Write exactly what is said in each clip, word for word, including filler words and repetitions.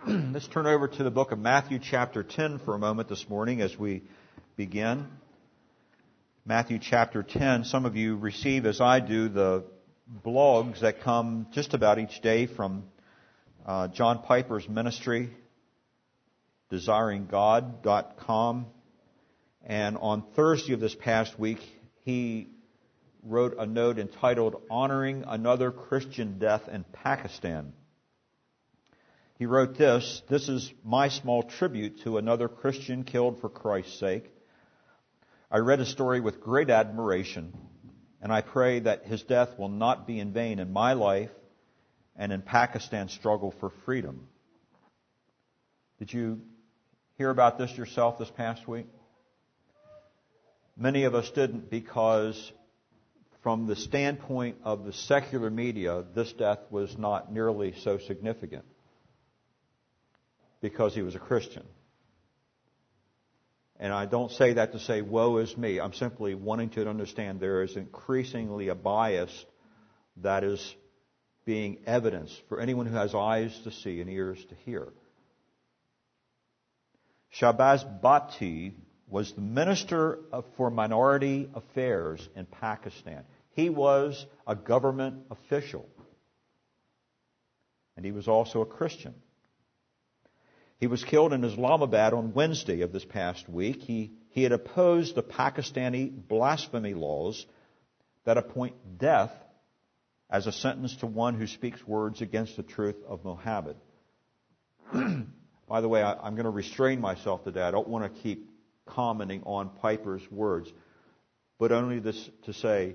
Let's turn over to the book of Matthew chapter ten for a moment this morning as we begin. Matthew chapter ten. Some of you receive, as I do, the blogs that come just about each day from uh, John Piper's ministry, desiring god dot com. And on Thursday of this past week, he wrote a note entitled, Honoring Another Christian Death in Pakistan. He wrote this, "This is my small tribute to another Christian killed for Christ's sake. I read his story with great admiration, and I pray that his death will not be in vain in my life and in Pakistan's struggle for freedom." Did you hear about this yourself this past week? Many of us didn't, because from the standpoint of the secular media, this death was not nearly so significant, because he was a Christian. And I don't say that to say, woe is me. I'm simply wanting to understand there is increasingly a bias that is being evidenced for anyone who has eyes to see and ears to hear. Shahbaz Bhatti was the Minister for Minority Affairs in Pakistan. He was a government official. And he was also a Christian. He was killed in Islamabad on Wednesday of this past week. He, he had opposed the Pakistani blasphemy laws that appoint death as a sentence to one who speaks words against the truth of Muhammad. By the way, I, I'm going to restrain myself today. I don't want to keep commenting on Piper's words, but only this to say,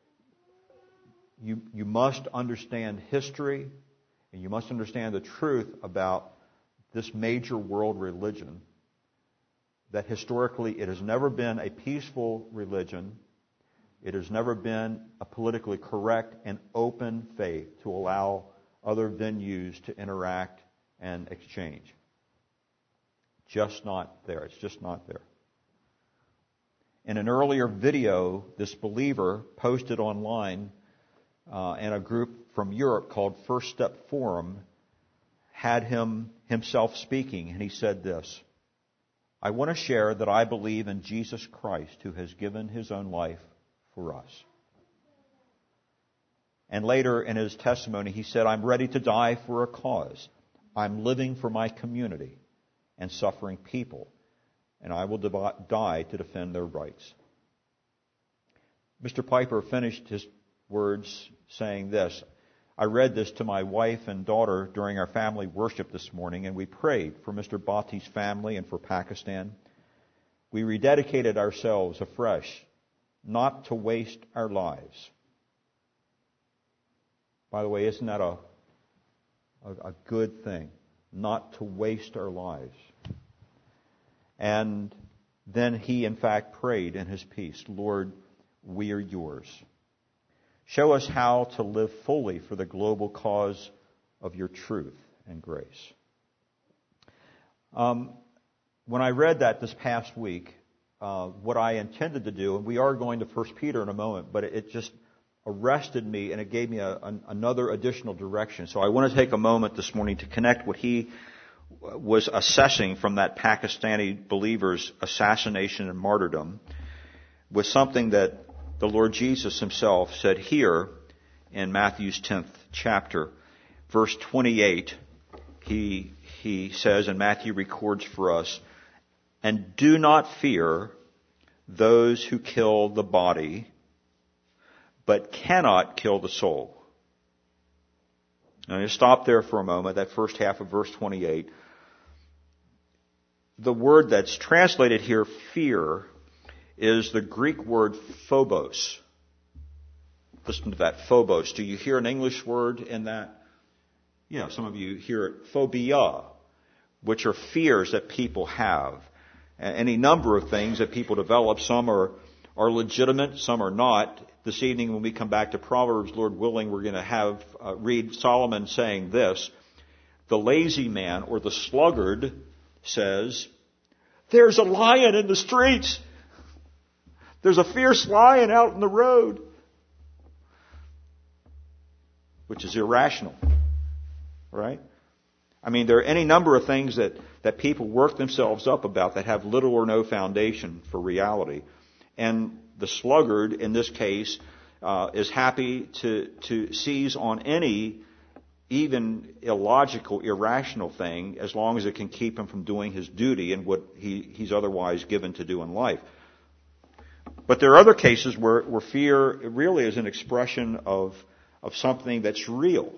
you, you must understand history, and you must understand the truth about this major world religion, that historically it has never been a peaceful religion. It has never been a politically correct and open faith to allow other venues to interact and exchange. Just not there. It's just not there. In an earlier video, this believer posted online uh, in a group from Europe called First Step Forum had him himself speaking, and he said this, "I want to share that I believe in Jesus Christ, who has given his own life for us." And later in his testimony, he said, "I'm ready to die for a cause. I'm living for my community and suffering people, and I will die to defend their rights." Mister Piper finished his words saying this, "I read this to my wife and daughter during our family worship this morning, and we prayed for Mister Bhatti's family and for Pakistan. We rededicated ourselves afresh, not to waste our lives." By the way, isn't that a, a, a good thing? Not to waste our lives. And then he, in fact, prayed in his peace, "Lord, we are yours. Show us how to live fully for the global cause of your truth and grace." Um, when I read that this past week, uh, what I intended to do, and we are going to First Peter in a moment, but it, it just arrested me and it gave me a, an, another additional direction. So I want to take a moment this morning to connect what he was assessing from that Pakistani believer's assassination and martyrdom with something that the Lord Jesus himself said here in Matthew's tenth chapter. Verse twenty-eight, he, he says, and Matthew records for us, "And do not fear those who kill the body, but cannot kill the soul." Now, just stop there for a moment, that first half of verse twenty-eight. The word that's translated here, fear, is the Greek word phobos. Listen to that, phobos. Do you hear an English word in that? Yeah, some of you hear it, phobia, which are fears that people have. Any number of things that people develop. Some are, are legitimate, some are not. This evening when we come back to Proverbs, Lord willing, we're going to have uh, read Solomon saying this. The lazy man or the sluggard says, "There's a lion in the streets. There's a fierce lion out in the road," which is irrational, right? I mean, there are any number of things that, that people work themselves up about that have little or no foundation for reality. And the sluggard, in this case, uh, is happy to, to seize on any even illogical, irrational thing as long as it can keep him from doing his duty and what he, he's otherwise given to do in life. But there are other cases where, where fear really is an expression of, of something that's real.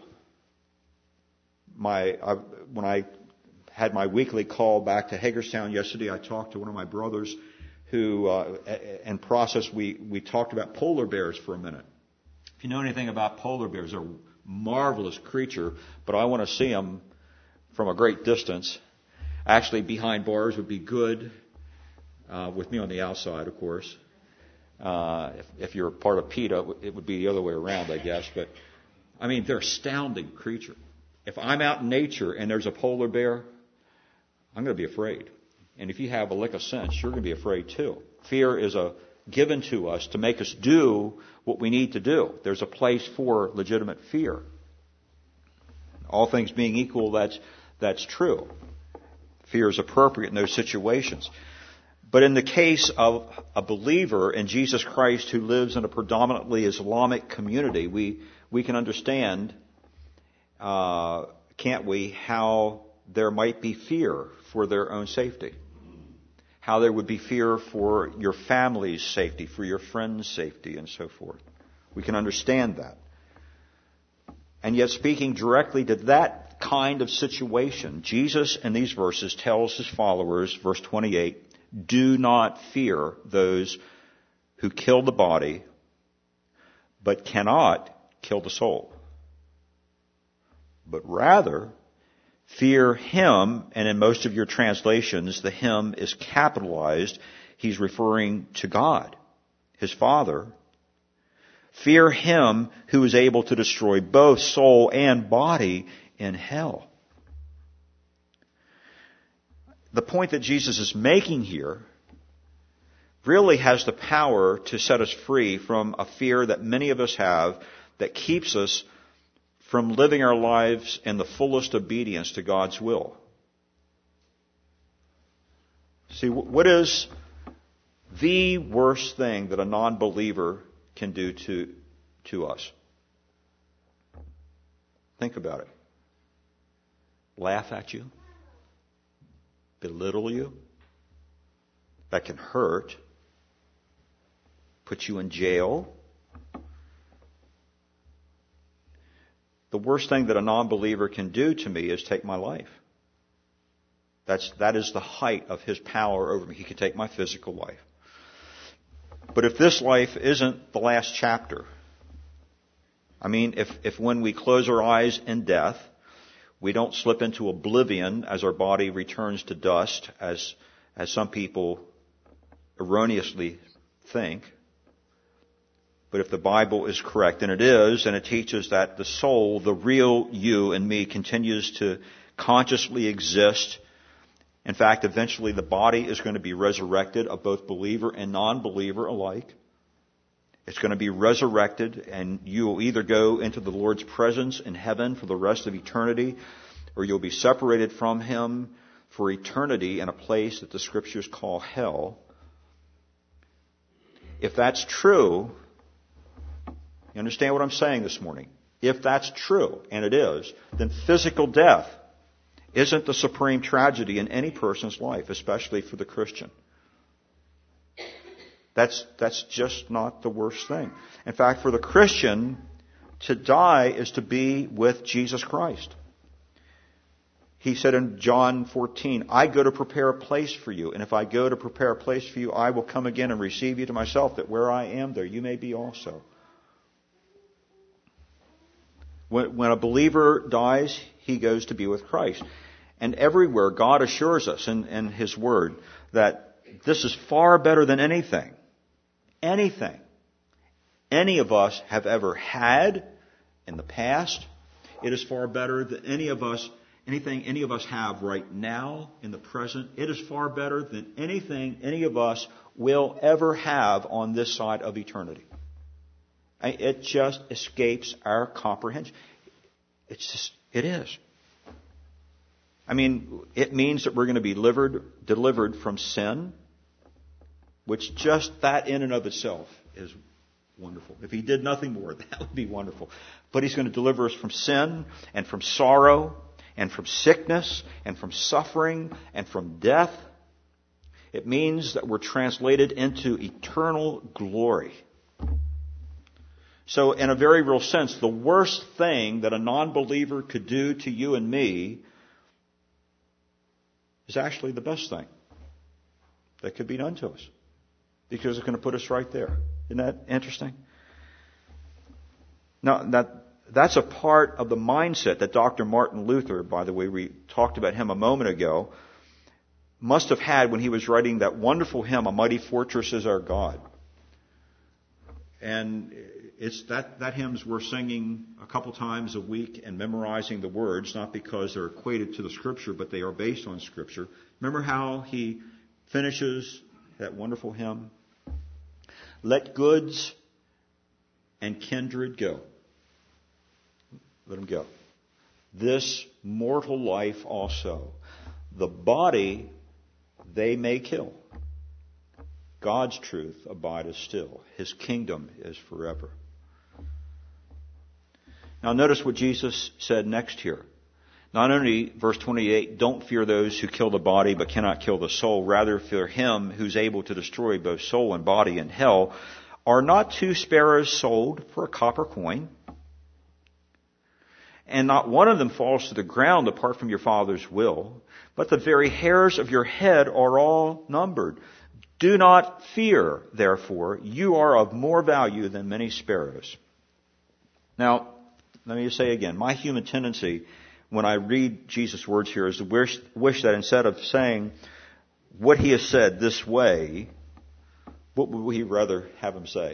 My, I, when I had my weekly call back to Hagerstown yesterday, I talked to one of my brothers who, uh, in process, we, we talked about polar bears for a minute. If you know anything about polar bears, they're a marvelous creature, but I want to see them from a great distance. Actually, behind bars would be good, uh, with me on the outside, of course. Uh, if, if you're part of PETA, it would be the other way around, I guess. But, I mean, they're astounding creature. If I'm out in nature and there's a polar bear, I'm going to be afraid. And if you have a lick of sense, you're going to be afraid too. Fear is a given to us to make us do what we need to do. There's a place for legitimate fear. All things being equal, that's, that's true. Fear is appropriate in those situations. But in the case of a believer in Jesus Christ who lives in a predominantly Islamic community, we, we can understand, uh, can't we, how there might be fear for their own safety. How there would be fear for your family's safety, for your friends' safety, and so forth. We can understand that. And yet, speaking directly to that kind of situation, Jesus in these verses tells his followers, verse twenty-eight, do not fear those who kill the body, but cannot kill the soul. But rather, fear him, and in most of your translations, the him is capitalized. He's referring to God, his Father. Fear him who is able to destroy both soul and body in hell. The point that Jesus is making here really has the power to set us free from a fear that many of us have that keeps us from living our lives in the fullest obedience to God's will. See, what is the worst thing that a non-believer can do to, to us? Think about it. Laugh at you. Belittle you. That can hurt. Put you in jail. The worst thing that a non-believer can do to me is take my life. That's, that is the height of his power over me. He can take my physical life. But if this life isn't the last chapter, I mean, if, if when we close our eyes in death, we don't slip into oblivion as our body returns to dust, as, as some people erroneously think. But if the Bible is correct, and it is, and it teaches that the soul, the real you and me, continues to consciously exist. In fact, eventually the body is going to be resurrected of both believer and non-believer alike. It's going to be resurrected, and you will either go into the Lord's presence in heaven for the rest of eternity, or you'll be separated from him for eternity in a place that the Scriptures call hell. If that's true, you understand what I'm saying this morning? If that's true, and it is, then physical death isn't the supreme tragedy in any person's life, especially for the Christian. That's, that's just not the worst thing. In fact, for the Christian, to die is to be with Jesus Christ. He said in John fourteen, I go to prepare a place for you, and if I go to prepare a place for you, I will come again and receive you to myself, that where I am, there you may be also. When, when a believer dies, he goes to be with Christ. And everywhere, God assures us in, in His Word that this is far better than anything, anything any of us have ever had in the past. It is far better than any of us, anything any of us have right now in the present. It is far better than anything any of us will ever have on this side of eternity. It just escapes our comprehension. It's just, it is. I mean, it means that we're going to be delivered, delivered from sin, which just that in and of itself is wonderful. If he did nothing more, that would be wonderful. But he's going to deliver us from sin and from sorrow and from sickness and from suffering and from death. It means that we're translated into eternal glory. So in a very real sense, the worst thing that a non-believer could do to you and me is actually the best thing that could be done to us, because it's going to put us right there. Isn't that interesting? Now, that, that's a part of the mindset that Doctor Martin Luther, by the way, we talked about him a moment ago, must have had when he was writing that wonderful hymn, "A Mighty Fortress is Our God." And it's that, that hymns we're singing a couple times a week and memorizing the words, not because they're equated to the Scripture, but they are based on Scripture. Remember how he finishes that wonderful hymn? "Let goods and kindred go." Let them go. "This mortal life also. The body they may kill. God's truth abideth still. His kingdom is forever." Now notice what Jesus said next here. Not only, verse twenty-eight, "Don't fear those who kill the body but cannot kill the soul. Rather fear him who's able to destroy both soul and body in hell. Are not two sparrows sold for a copper coin? And not one of them falls to the ground apart from your Father's will. But the very hairs of your head are all numbered. Do not fear, therefore. You are of more value than many sparrows." Now, let me just say again, my human tendency when I read Jesus' words here is to wish, wish that instead of saying what he has said this way, what would we rather have him say?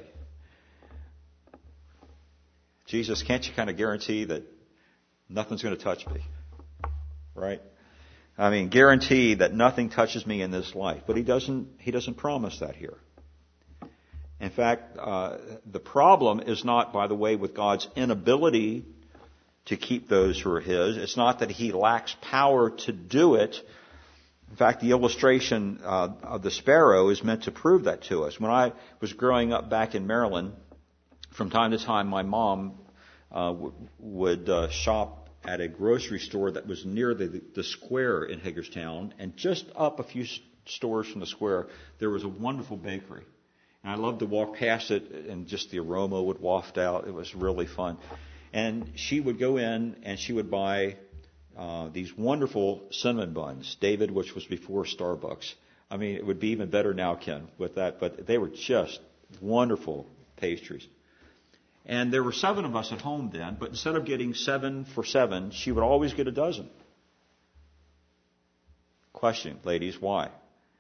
"Jesus, can't you kind of guarantee that nothing's going to touch me?" Right? I mean, guarantee that nothing touches me in this life. But he doesn't, he doesn't promise that here. In fact, uh, the problem is not, by the way, with God's inability to keep those who are his. It's not that he lacks power to do it. In fact, the illustration uh, of the sparrow is meant to prove that to us. When I was growing up back in Maryland, from time to time my mom uh, w- would uh, shop at a grocery store that was near the, the square in Hagerstown, and just up a few stores from the square, there was a wonderful bakery. And I loved to walk past it, and just the aroma would waft out. It was really fun. And she would go in, and she would buy uh, these wonderful cinnamon buns, David, which was before Starbucks. I mean, it would be even better now, Ken, with that, but they were just wonderful pastries. And there were seven of us at home then, but instead of getting seven for seven, she would always get a dozen. Question, ladies, why?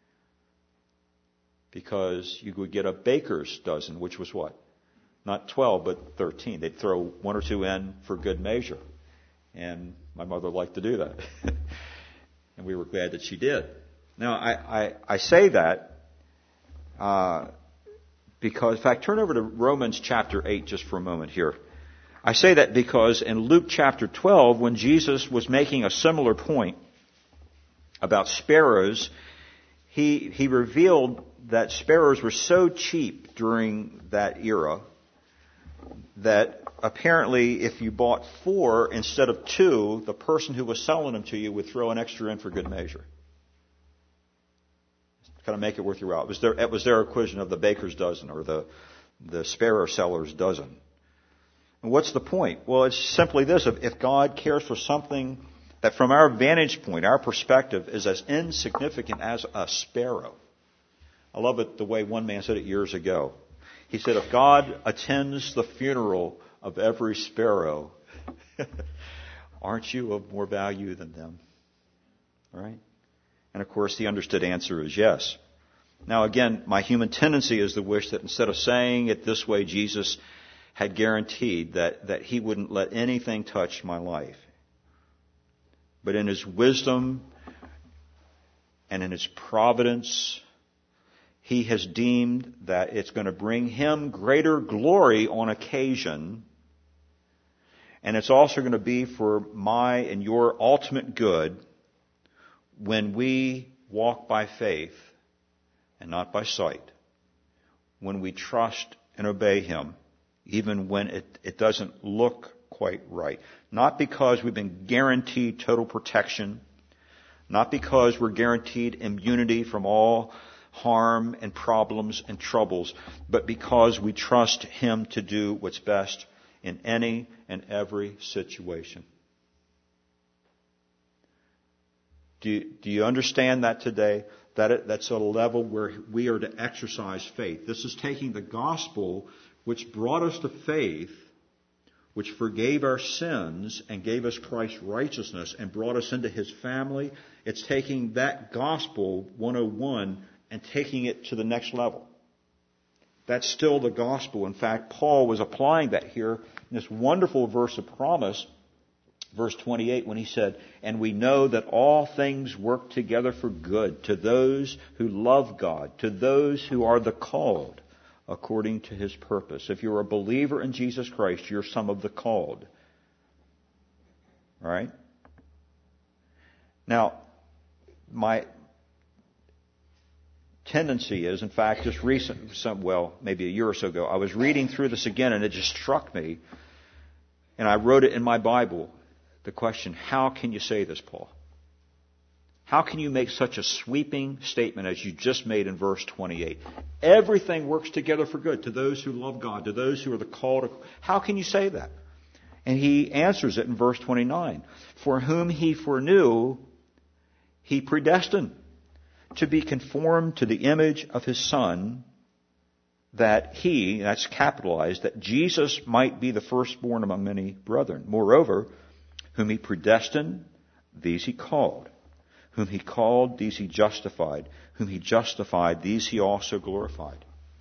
Because you would get a baker's dozen, which was what? Not twelve, but thirteen. They'd throw one or two in for good measure. And my mother liked to do that. And we were glad that she did. Now, I, I, I say that uh, because, in fact, turn over to Romans chapter eight just for a moment here. I say that because in Luke chapter twelve, when Jesus was making a similar point about sparrows, he, he revealed that sparrows were so cheap during that era that apparently if you bought four instead of two, the person who was selling them to you would throw an extra in for good measure. Kind of make it worth your while. It was their, it was their equivalent of the baker's dozen or the, the sparrow seller's dozen. And what's the point? Well, it's simply this. If, if God cares for something that from our vantage point, our perspective, is as insignificant as a sparrow. I love it the way one man said it years ago. He said, if God attends the funeral of every sparrow, aren't you of more value than them? All right? And of course, the understood answer is yes. Now again, my human tendency is the wish that instead of saying it this way, Jesus had guaranteed that, that he wouldn't let anything touch my life. But in his wisdom and in his providence, he has deemed that it's going to bring him greater glory on occasion. And it's also going to be for my and your ultimate good when we walk by faith and not by sight, when we trust and obey Him, even when it, it doesn't look quite right. Not because we've been guaranteed total protection, not because we're guaranteed immunity from all harm and problems and troubles, but because we trust Him to do what's best in any and every situation. Do you, do you understand that today? That it, that's a level where we are to exercise faith. This is taking the gospel, which brought us to faith, which forgave our sins and gave us Christ's righteousness and brought us into His family. It's taking that gospel one oh one and taking it to the next level. That's still the gospel. In fact, Paul was applying that here in this wonderful verse of promise, verse twenty-eight, when he said, "And we know that all things work together for good to those who love God, to those who are the called according to His purpose." If you're a believer in Jesus Christ, you're some of the called. All right? Now, my tendency is, in fact, just recent, some, well, maybe a year or so ago, I was reading through this again and it just struck me, and I wrote it in my Bible, the question, how can you say this, Paul? How can you make such a sweeping statement as you just made in verse twenty-eight? Everything works together for good to those who love God, to those who are the called. How can you say that? And he answers it in verse twenty-nine. For whom He foreknew, He predestined to be conformed to the image of His Son, that He, that's capitalized, that Jesus might be the firstborn among many brethren. Moreover, whom He predestined, these He called. Whom He called, these He justified. Whom He justified, these He also glorified.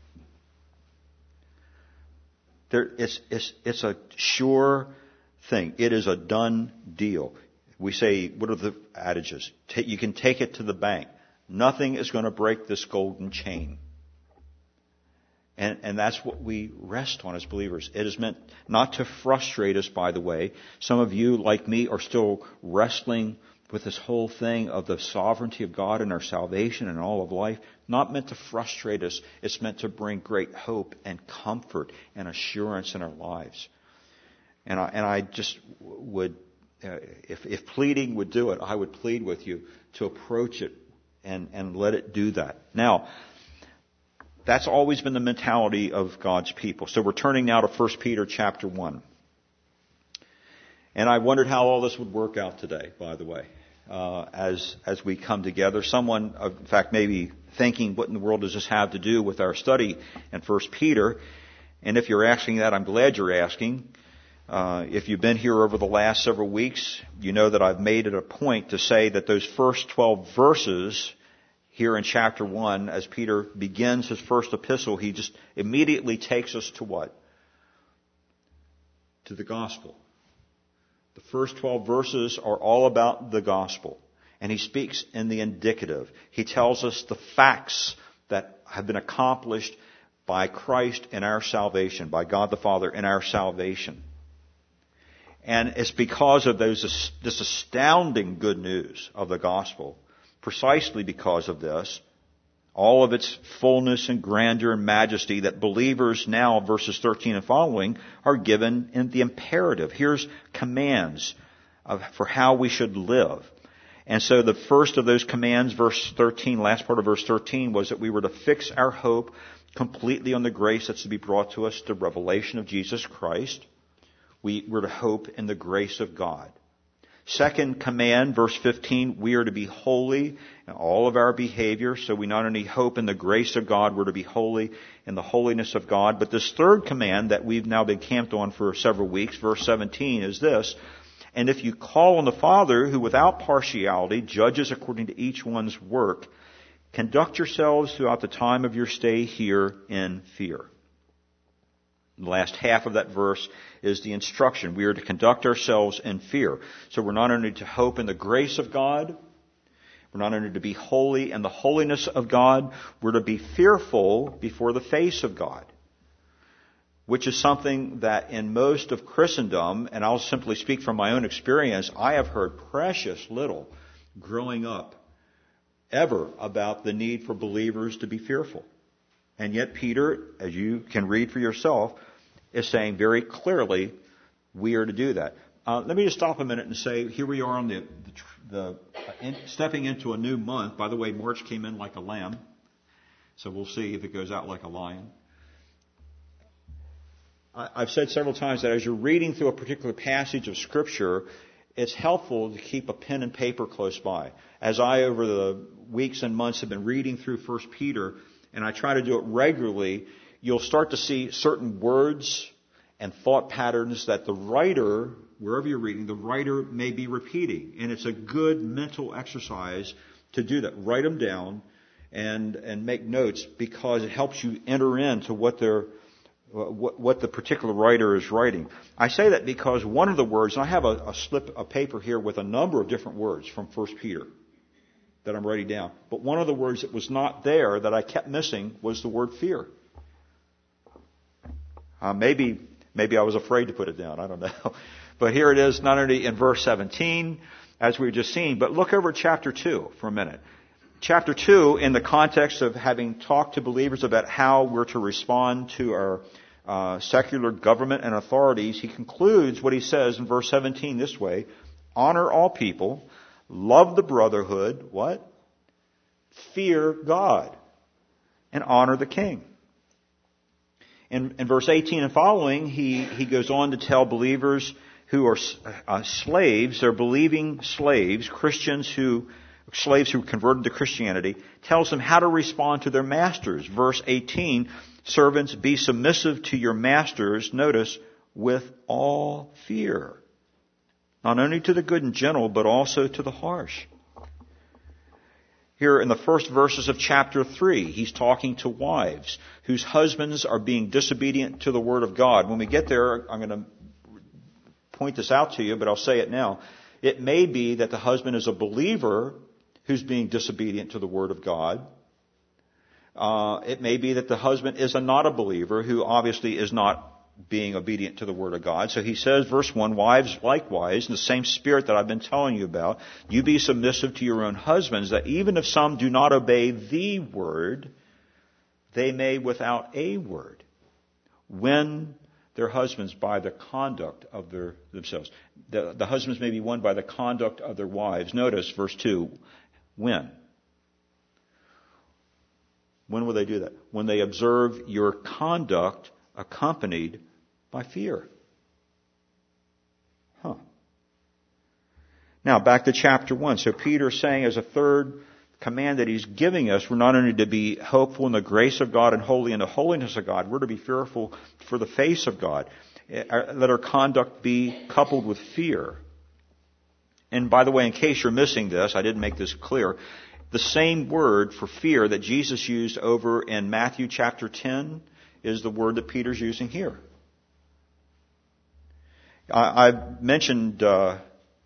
There, it's, it's, it's a sure thing. It is a done deal. We say, what are the adages? You can take it to the bank. Nothing is going to break this golden chain. And, and that's what we rest on as believers. It is meant not to frustrate us, by the way. Some of you, like me, are still wrestling with this whole thing of the sovereignty of God and our salvation and all of life. Not meant to frustrate us. It's meant to bring great hope and comfort and assurance in our lives. And I, and I just would, uh, if, if pleading would do it, I would plead with you to approach it and, and let it do that. Now, that's always been the mentality of God's people. So we're turning now to First Peter chapter one. And I wondered how all this would work out today, by the way, uh, as as we come together. Someone, uh, in fact, maybe thinking, what in the world does this have to do with our study in First Peter? And if you're asking that, I'm glad you're asking. Uh, if you've been here over the last several weeks, you know that I've made it a point to say that those first twelve verses here in chapter one, as Peter begins his first epistle, he just immediately takes us to what? To the gospel. The first twelve verses are all about the gospel. And he speaks in the indicative. He tells us the facts that have been accomplished by Christ in our salvation, by God the Father in our salvation. And it's because of those, this astounding good news of the gospel, precisely because of this, all of its fullness and grandeur and majesty, that believers now, verses thirteen and following, are given in the imperative. Here's commands of, for how we should live. And so the first of those commands, verse thirteen, last part of verse thirteen, was that we were to fix our hope completely on the grace that's to be brought to us, the revelation of Jesus Christ. We were to hope in the grace of God. Second command, verse fifteen, we are to be holy in all of our behavior. So we not only hope in the grace of God, we're to be holy in the holiness of God. But this third command that we've now been camped on for several weeks, verse seventeen, is this: and if you call on the Father, who without partiality judges according to each one's work, conduct yourselves throughout the time of your stay here in fear. The last half of that verse is the instruction. We are to conduct ourselves in fear. So we're not only to hope in the grace of God, we're not only to be holy in the holiness of God, we're to be fearful before the face of God, which is something that in most of Christendom, and I'll simply speak from my own experience, I have heard precious little growing up ever about the need for believers to be fearful. And yet Peter, as you can read for yourself, is saying very clearly we are to do that. Uh, let me just stop a minute and say, here we are on the, the, the uh, in, stepping into a new month. By the way, March came in like a lamb, so we'll see if it goes out like a lion. I, I've said several times that as you're reading through a particular passage of Scripture, it's helpful to keep a pen and paper close by. As I, over the weeks and months, have been reading through First Peter, and I try to do it regularly, you'll start to see certain words and thought patterns that the writer, wherever you're reading, the writer may be repeating. And it's a good mental exercise to do that. Write them down and, and make notes, because it helps you enter into what they're, what, what the particular writer is writing. I say that because one of the words, and I have a, a slip of paper here with a number of different words from First Peter that I'm writing down. But one of the words that was not there, that I kept missing, was the word fear. Uh, maybe, maybe I was afraid to put it down. I don't know. But here it is, not only in verse seventeen, as we were just seeing, but look over chapter two for a minute. Chapter two, in the context of having talked to believers about how we're to respond to our uh, secular government and authorities, he concludes what he says in verse seventeen this way: honor all people, love the brotherhood, what? Fear God, and honor the king. In, in verse eighteen and following, he, he goes on to tell believers who are uh, slaves, they're believing slaves, Christians who, slaves who converted to Christianity, tells them how to respond to their masters. Verse eighteen, servants, be submissive to your masters, notice, with all fear. Not only to the good and gentle, but also to the harsh. Here in the first verses of chapter three, he's talking to wives whose husbands are being disobedient to the Word of God. When we get there, I'm going to point this out to you, but I'll say it now. It may be that the husband is a believer who's being disobedient to the Word of God. Uh, it may be that the husband is a not a believer who obviously is not being obedient to the Word of God. So he says, verse one, wives likewise, in the same spirit that I've been telling you about, you be submissive to your own husbands, that even if some do not obey the Word, they may without a word win their husbands by the conduct of their themselves. The, the husbands may be won by the conduct of their wives. Notice verse two, when? When will they do that? When they observe your conduct accompanied by fear. Huh. Now, back to chapter one. So Peter's saying as a third command that he's giving us, we're not only to be hopeful in the grace of God and holy in the holiness of God, we're to be fearful for the face of God. Let our conduct be coupled with fear. And by the way, in case you're missing this, I didn't make this clear, the same word for fear that Jesus used over in Matthew chapter ten is the word that Peter's using here. I, I mentioned, uh,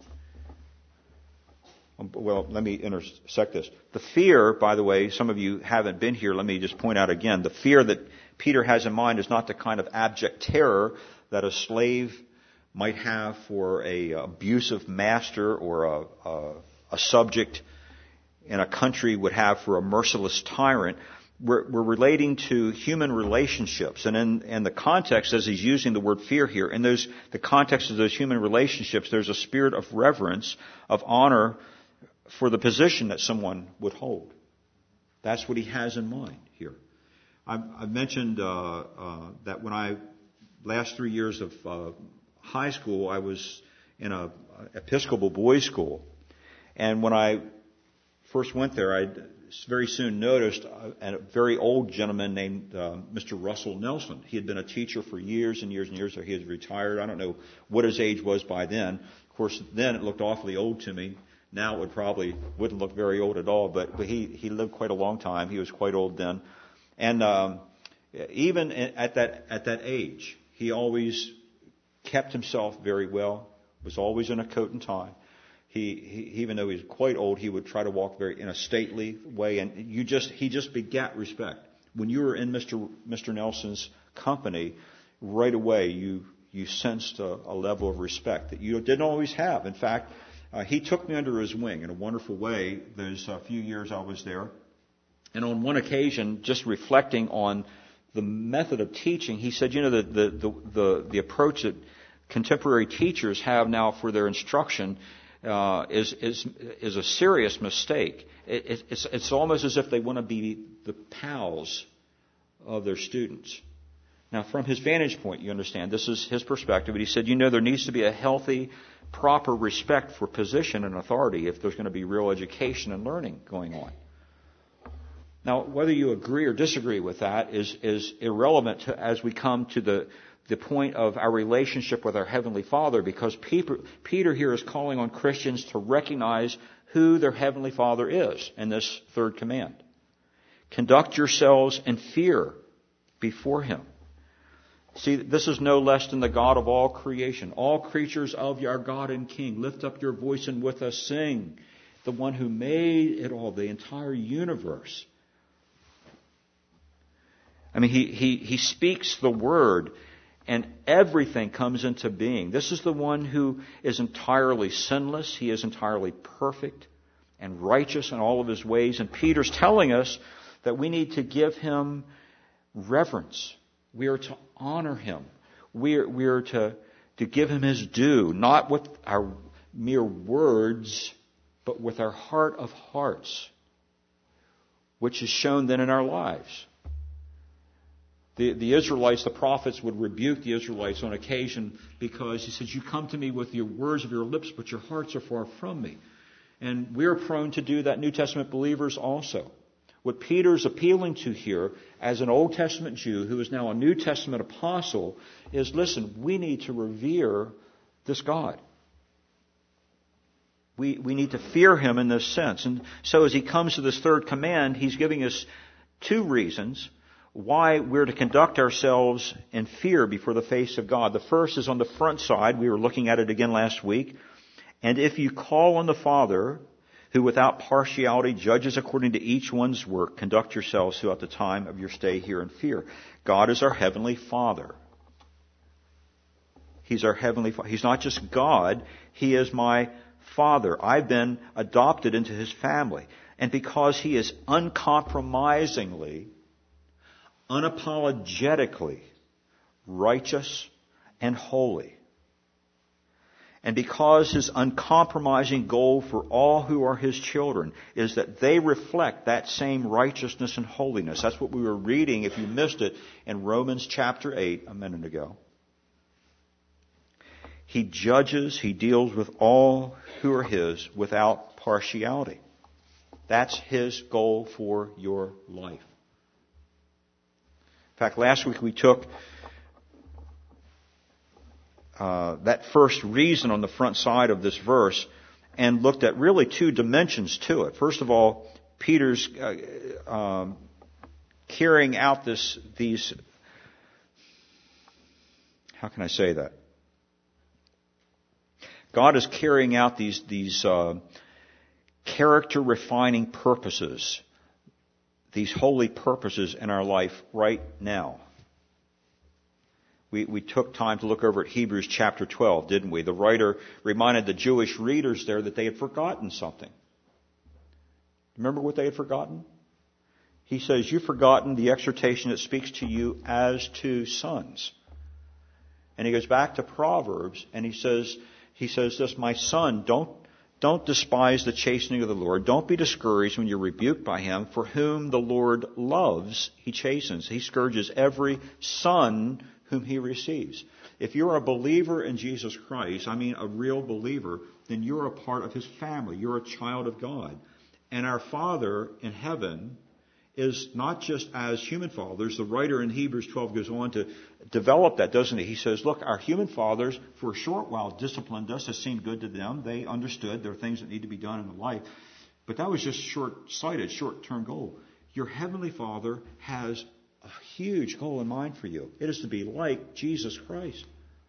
well, let me intersect this. The fear, by the way, some of you haven't been here, let me just point out again, the fear that Peter has in mind is not the kind of abject terror that a slave might have for a abusive master or a, a, a subject in a country would have for a merciless tyrant. We're, we're relating to human relationships, and in, in the context, as he's using the word fear here, in those the context of those human relationships, there's a spirit of reverence, of honor for the position that someone would hold. That's what he has in mind here. I've, I've mentioned uh, uh, that when I last three years of uh, high school, I was in a Episcopal boys' school, and when I first went there, I very soon noticed a very old gentleman named uh, Mister Russell Nelson. He had been a teacher for years and years and years. So he had retired. I don't know what his age was by then. Of course, then it looked awfully old to me. Now it would probably wouldn't look very old at all. But, but he he lived quite a long time. He was quite old then, and um, even at that at that age, he always kept himself very well. Was always in a coat and tie. He, he, even though he was quite old, he would try to walk very in a stately way, and you just he just begat respect. When you were in Mister Mister Nelson's company, right away you you sensed a, a level of respect that you didn't always have. In fact, Uh, he took me under his wing in a wonderful way. Those uh, few years I was there. And on one occasion, just reflecting on the method of teaching, he said, you know, the, the, the, the, the approach that contemporary teachers have now for their instruction uh, is, is, is a serious mistake. It, it, it's, it's almost as if they want to be the pals of their students. Now, from his vantage point, you understand, this is his perspective, but he said, you know, there needs to be a healthy, proper respect for position and authority if there's going to be real education and learning going on. Now, whether you agree or disagree with that is, is irrelevant to, as we come to the, the point of our relationship with our Heavenly Father, because Peter, Peter here is calling on Christians to recognize who their Heavenly Father is in this third command. Conduct yourselves in fear before Him. See, this is no less than the God of all creation. All creatures of our God and King, lift up your voice and with us sing. The one who made it all, the entire universe. I mean, he, he, he speaks the word and everything comes into being. This is the one who is entirely sinless. He is entirely perfect and righteous in all of his ways. And Peter's telling us that we need to give him reverence. We are to honor him. We are, we are to, to give him his due, not with our mere words, but with our heart of hearts, which is shown then in our lives. The, the Israelites, the prophets would rebuke the Israelites on occasion because he says, you come to me with your words of your lips, but your hearts are far from me. And we're prone to do that, New Testament believers also. What Peter's appealing to here, as an Old Testament Jew who is now a New Testament apostle, is, listen, we need to revere this God. We, we need to fear him in this sense. And so as he comes to this third command, he's giving us two reasons why we're to conduct ourselves in fear before the face of God. The first is on the front side. We were looking at it again last week. And if you call on the Father, who without partiality judges according to each one's work, conduct yourselves throughout the time of your stay here in fear. God is our Heavenly Father. He's our Heavenly Father. He's not just God. He is my Father. I've been adopted into His family. And because He is uncompromisingly, unapologetically righteous and holy, and because His uncompromising goal for all who are His children is that they reflect that same righteousness and holiness. That's what we were reading, if you missed it, in Romans chapter eight a minute ago. He judges, He deals with all who are His without partiality. That's His goal for your life. In fact, last week we took uh, that first reason on the front side of this verse and looked at really two dimensions to it. First of all, Peter's uh, um, carrying out this, these, how can I say that? God is carrying out these, these uh, character-refining purposes, these holy purposes in our life right now. We, we took time to look over at Hebrews chapter twelve, didn't we? The writer reminded the Jewish readers there that they had forgotten something. Remember what they had forgotten? He says, you've forgotten the exhortation that speaks to you as to sons. And he goes back to Proverbs and he says, he says this, my son, don't Don't despise the chastening of the Lord. Don't be discouraged when you're rebuked by Him. For whom the Lord loves, He chastens. He scourges every son whom He receives. If you're a believer in Jesus Christ, I mean a real believer, then you're a part of His family. You're a child of God. And our Father in heaven is not just as human fathers. The writer in Hebrews twelve goes on to develop that, doesn't he? He says, look, our human fathers, for a short while, disciplined us. It seemed good to them. They understood there are things that need to be done in the life. But that was just short-sighted, short-term goal. Your Heavenly Father has a huge goal in mind for you. It is to be like Jesus Christ.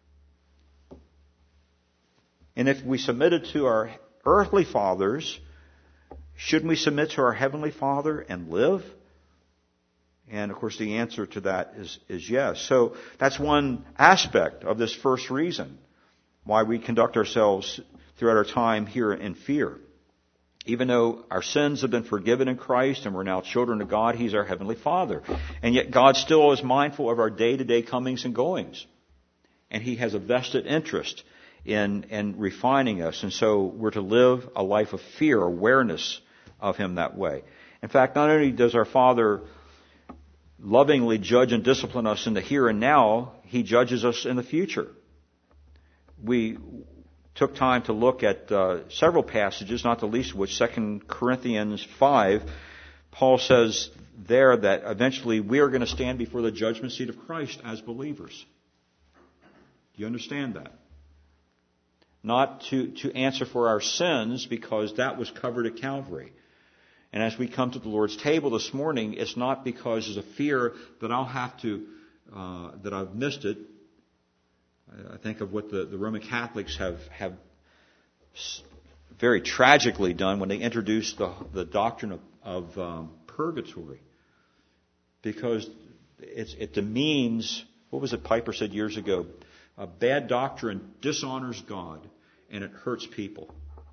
And if we submitted to our earthly fathers, shouldn't we submit to our Heavenly Father and live? And of course the answer to that is, is yes. So that's one aspect of this first reason why we conduct ourselves throughout our time here in fear. Even though our sins have been forgiven in Christ and we're now children of God, He's our Heavenly Father. And yet God still is mindful of our day-to-day comings and goings. And He has a vested interest in, in refining us. And so we're to live a life of fear, awareness of Him that way. In fact, not only does our Father lovingly judge and discipline us in the here and now, He judges us in the future. We took time to look at uh, several passages, not the least of which Second Corinthians five. Paul says there that eventually we are going to stand before the judgment seat of Christ as believers. Do you understand that? Not to, to answer for our sins, because that was covered at Calvary. And as we come to the Lord's table this morning, it's not because there's a fear that I'll have to, uh, that I've missed it. I think of what the, the Roman Catholics have, have very tragically done when they introduced the, the doctrine of, of um, purgatory. Because it's, it demeans, what was it Piper said years ago? A bad doctrine dishonors God and it hurts people.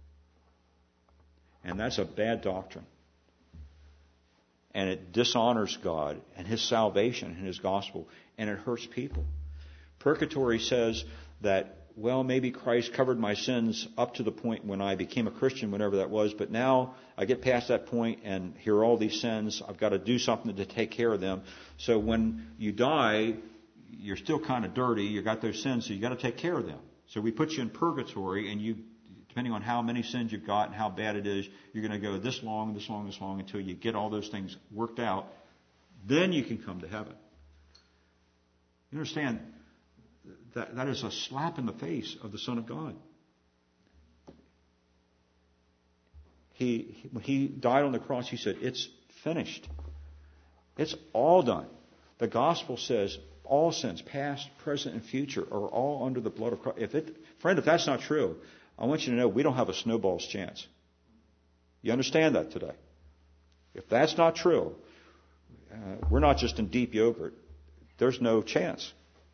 And that's a bad doctrine. And it dishonors God and His salvation and His gospel, and it hurts people. Purgatory says that, well, maybe Christ covered my sins up to the point when I became a Christian, whenever that was, but now I get past that point and here are all these sins. I've got to do something to take care of them. So when you die, you're still kind of dirty. You've got those sins, so you've got to take care of them. So we put you in purgatory, and you, depending on how many sins you've got and how bad it is, you're going to go this long, this long, this long until you get all those things worked out. Then you can come to heaven. You understand? That, that is a slap in the face of the Son of God. He, when He died on the cross, He said, it's finished. It's all done. The gospel says all sins, past, present, and future, are all under the blood of Christ. If it, friend, if that's not true, I want you to know we don't have a snowball's chance. You understand that today? If that's not true, uh, we're not just in deep yogurt. There's no chance.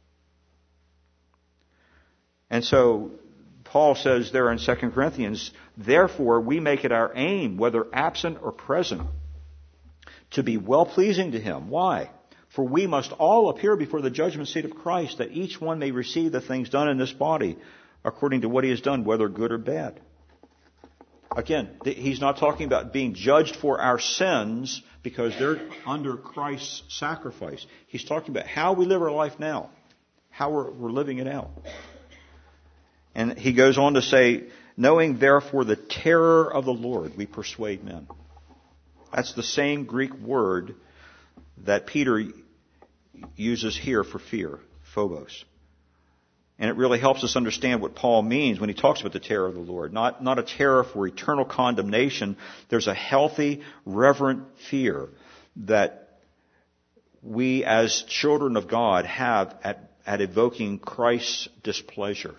And so Paul says there in Second Corinthians, therefore we make it our aim, whether absent or present, to be well-pleasing to Him. Why? For we must all appear before the judgment seat of Christ, that each one may receive the things done in this body according to what he has done, whether good or bad. Again, he's not talking about being judged for our sins because they're under Christ's sacrifice. He's talking about how we live our life now, how we're, we're living it out. And he goes on to say, knowing therefore the terror of the Lord, we persuade men. That's the same Greek word that Peter uses here for fear, phobos. And it really helps us understand what Paul means when he talks about the terror of the Lord. Not, not a terror for eternal condemnation. There's a healthy, reverent fear that we as children of God have at, at evoking Christ's displeasure.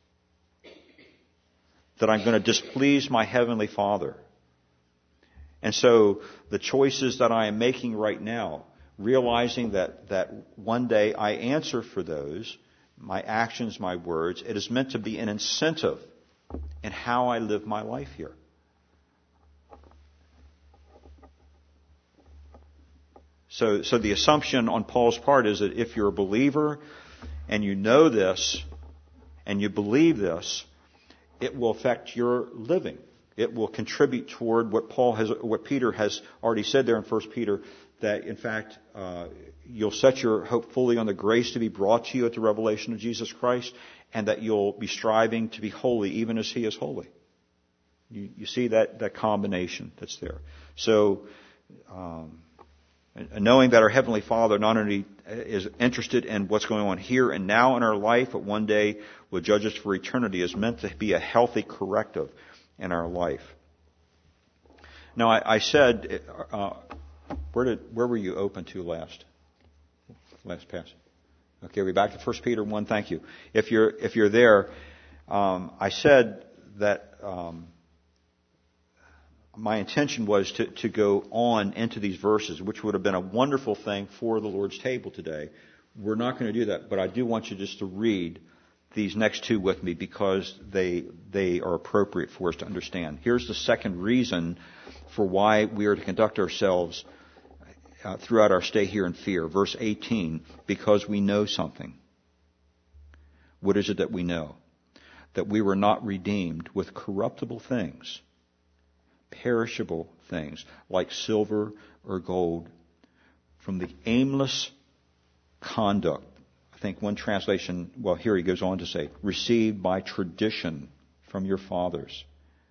That I'm going to displease my Heavenly Father. And so the choices that I am making right now, realizing that, that one day I answer for those, my actions, my words, it is meant to be an incentive in how I live my life here. So, so the assumption on Paul's part is that if you're a believer and you know this and you believe this, it will affect your living. It will contribute toward what Paul has, what Peter has already said there in First Peter, that in fact uh, you'll set your hope fully on the grace to be brought to you at the revelation of Jesus Christ, and that you'll be striving to be holy even as He is holy. You, you see that, that combination that's there. So, um, and knowing that our Heavenly Father not only is interested in what's going on here and now in our life, but one day will judge us for eternity, is meant to be a healthy corrective in our life. Now, I, I said, uh, where did where were you open to last? Last passage. Okay, we're back to First Peter one. Thank you. If you're if you're there, um, I said that um, my intention was to, to go on into these verses, which would have been a wonderful thing for the Lord's table today. We're not going to do that, but I do want you just to read these next two with me because they they are appropriate for us to understand. Here's the second reason for why we are to conduct ourselves uh, throughout our stay here in fear. Verse eighteen, because we know something. What is it that we know? That we were not redeemed with corruptible things, perishable things, like silver or gold, from the aimless conduct. I think one translation, well, here he goes on to say, received by tradition from your fathers,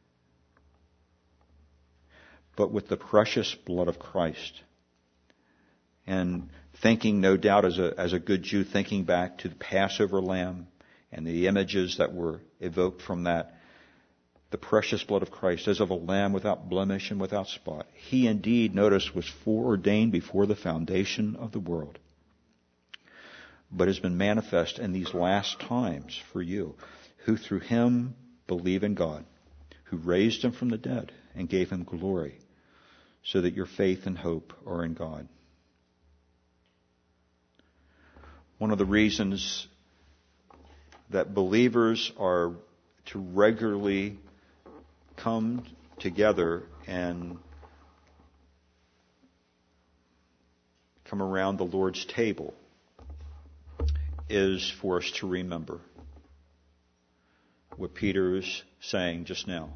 but with the precious blood of Christ. And thinking, no doubt, as a, as a good Jew, thinking back to the Passover lamb and the images that were evoked from that, the precious blood of Christ, as of a lamb without blemish and without spot. He indeed, notice, was foreordained before the foundation of the world, but has been manifest in these last times for you, who through him believe in God, who raised him from the dead and gave him glory, so that your faith and hope are in God. One of the reasons that believers are to regularly come together and come around the Lord's table is for us to remember what Peter is saying just now.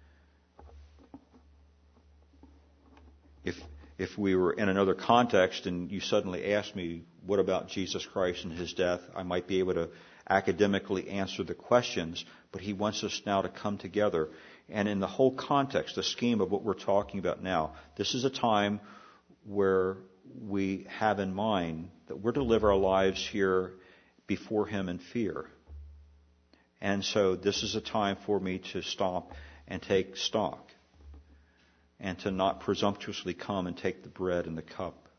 If if we were in another context and you suddenly asked me, what about Jesus Christ and his death, I might be able to academically answer the questions, but he wants us now to come together. And in the whole context, the scheme of what we're talking about now, this is a time where we have in mind that we're to live our lives here before him in fear. And so this is a time for me to stop and take stock and to not presumptuously come and take the bread and the cup.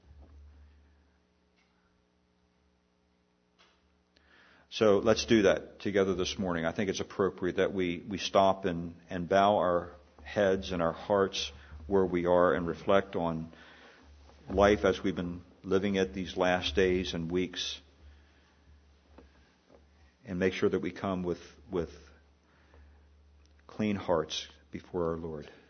So let's do that together this morning. I think it's appropriate that we, we stop and, and bow our heads and our hearts where we are and reflect on life as we've been living it these last days and weeks, and make sure that we come with, with clean hearts before our Lord.